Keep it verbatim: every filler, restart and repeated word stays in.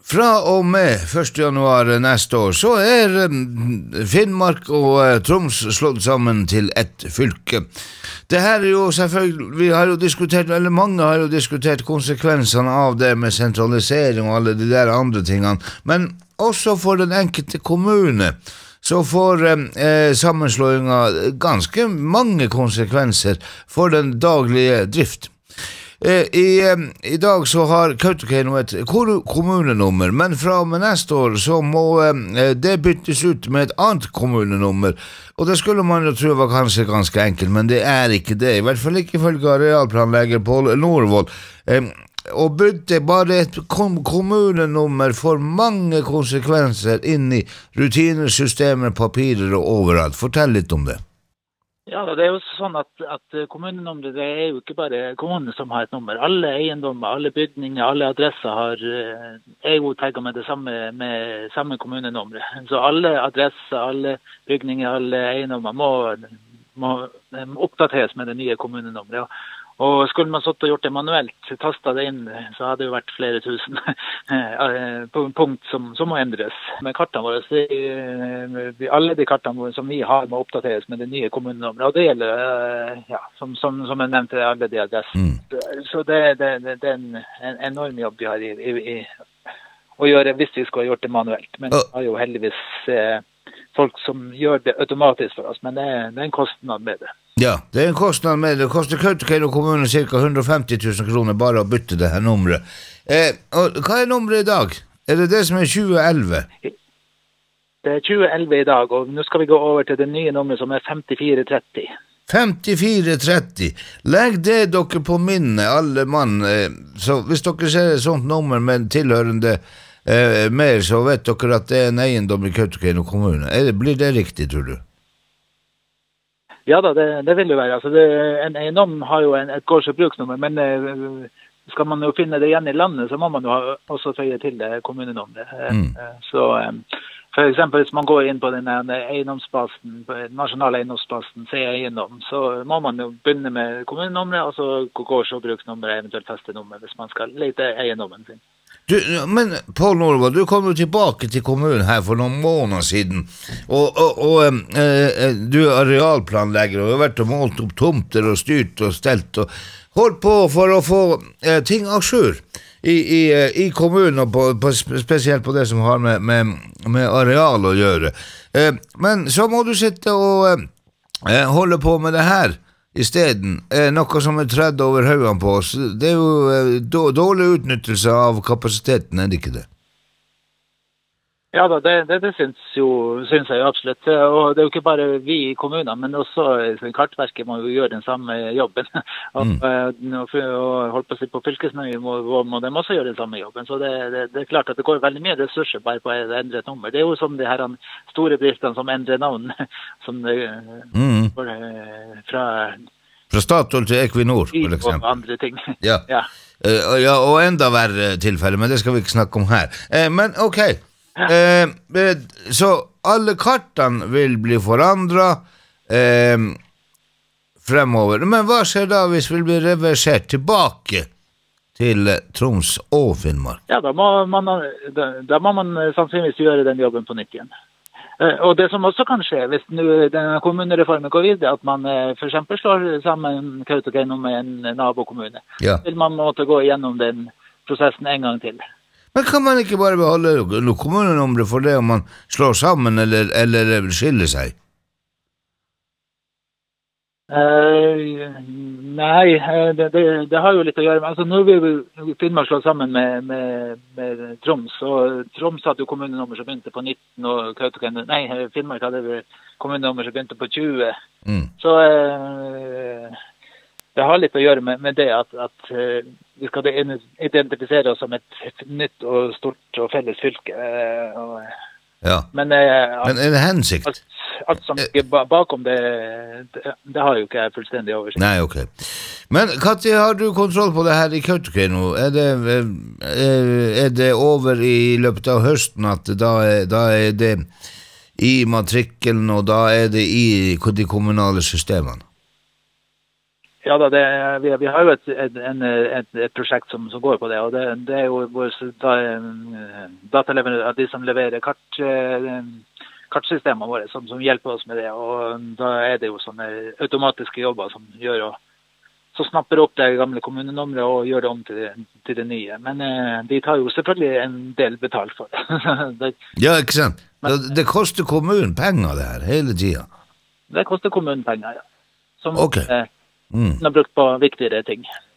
Fra og med første januar neste år så er Finnmark og Troms slått sammen til ett fylke. Det her er jo selvfølgelig, vi har jo diskutert, eller mange har jo diskutert konsekvensene av det med sentralisering og alle de der andre tingene, men også for den enkelte kommune så får eh, sammenslåingen ganske mange konsekvenser for den daglige drift. I, I dag så har Kautokeino et kommunenummer, men fra og med neste år så må det byttes ut med et annet kommunenummer, og det skulle man jo tro var kanskje ganske enkelt, men det er ikke det, i hvert fall ikke ifølge arealplanlegger Pål Norvoll. Å bytte bare et kommunenummer får mange konsekvenser inn i rutiner, systemer, papirer og overalt. Fortell litt om det. Ja, det er jo sånn at, at kommunenummeret, det er jo ikke bare kommunen som har et nummer. Alle eiendommer, alle bygninger, alle adresser har, er jo tagget med det samme, med samme kommunenummer. Så alle adresser, alle bygninger, alle eiendommer må, må oppdateres med det nye kommunenummeret. Og skulle man satt og gjort det manuelt, tastet det inn, så hadde det jo vært flere tusen punkt som, som må endres. Med kartene våre, det, alle de kartene som vi har må oppdateres med det nye kommunenummeret, og det gjelder, ja, som, som, som jeg nevnte, alle de adressen. Mm. Så det, det, det, det er en, en enorm jobb vi har i, i, i å gjøre hvis vi skal ha gjort det manuelt. Men vi har jo heldigvis eh, folk som gjør det automatisk for oss, men det er, det er en kostnad med det. Ja, det er en kostnad med det. Det koster Kautokeino kommune cirka hundre og femti tusen kroner bare å bytte det her nummeret. Eh, og hva er nummeret i dag? Er det det som er tjue elleve? Det er tjue elleve i dag, og nå skal vi gå over til det nye nummeret som er femtifire tretti. femtifire tretti. Legg det dere på minne, alle mann. Eh, så hvis dere ser et sånt nummer med tilhørende eh, mer, så vet dere at det er en eiendom i Kautokeino kommune. Er det, blir det riktig, tror du? Ja da, det, det vil jo være. Altså det, en eiendom har jo en, et gårds- og bruksnummer, men eh, skal man jo finne det igjen i landet, så må man jo ha, også føye til det kommunenummeret. Mm. Så eh, for eksempel hvis man går inn på den eiendomsbasen, på den nasjonale eiendomsbasen, se eiendom, så må man jo begynne med kommunenummeret, og så gårds- og bruksnummeret, eventuelt festenummer, hvis man skal lete eiendommen sin. Du, men Pål Norvoll, du kom jo tilbake til kommunen her for noen måneder siden, og, og, og eh, du er arealplanlegger og har vært og målt opp tomter og styrt og stelt og holdt på for å få eh, ting av sjur i, i, i kommunen, og på, på, spesielt på det som har med, med, med areal å gjøre. Eh, men så må du sitte og eh, holde på med det her i stedet, eh, noe som er tredd over høyene på oss. Det er jo eh, dårlig utnyttelse av kapasiteten, er det ikke det? Ja da, det, det, det synes, jo, synes jeg jo absolutt. Og det er jo ikke bare vi i kommunen, men også kartverket må jo gjøre den samme jobben. Og, mm. og, og holdt på å si på fylkesnøye må, må de også gjøre den samme jobben. Så det, det, det er klart at det går veldig mye ressurser bare på å endre et nummer. Det er jo som de her store bedriftene som endrer navn, som det mm. går fra... Fra Statoil til Equinor, for eksempel. Og andre ting. Ja. Ja. Uh, ja, og enda verre tilfelle, men det skal vi ikke snakke om her. Uh, men ok, uh, så alle kartene vil bli forandret uh, fremover. Men hva skjer da hvis vi blir reversert tilbake til Troms og Finnmark? Ja, da må man, da, da må man sannsynligvis gjøre den jobben på nytt igjen. Og det som også kan skje, hvis nu denne kommunereformen går videre, at man for eksempel slår sammen Kautokeino med en nabokommune, ja. Vil man måtte gå gjennom den prosessen en gang til. Men kan man ikke bare beholde noen kommunenumre for det om man slår sammen eller, eller skiller seg? Uh, nei, det, det, det har jo litt å gjøre med, altså nå vil vi Finnmark slå sammen med, med, med Troms, og Troms hadde jo kommunenummer som begynte på nitten, og Kautokeino, nei, Finnmark hadde kommunenummer som begynte på tjue, mm. så uh, det har litt å gjøre med, med det at, at uh, vi skal identifisere oss som et nytt og stort og felles fylke, uh, og, ja. Men, uh, Men er det hensikt? Alt, alt som ligger bakom det, det, det har jo ikke jeg fullstendig oversikt. Nei, ok. Men Katti, har du kontroll på det her i Kautokeino? Er det, er det over i løpet av høsten at da er, da er det i matrikkelen, og da er det i de kommunale systemene? Ja da, det, vi, vi har jo et, et, en, et, et prosjekt som, som går på det, og det, det er jo vår dataleverandør, de som leverer kart, kartsystemene våre, som, som hjelper oss med det, og da er det jo sånne automatiske jobber som gjør, og så snapper opp det gamle kommunenummeret og gjør det om til det, til det nye. Men eh, de tar jo selvfølgelig en del betalt for det. det ja, ikke sant? Det, det koster kommunen penger det her, hele tiden. Det koster kommunen penger, ja. Som okay. eh, mm. har brukt på viktigere ting.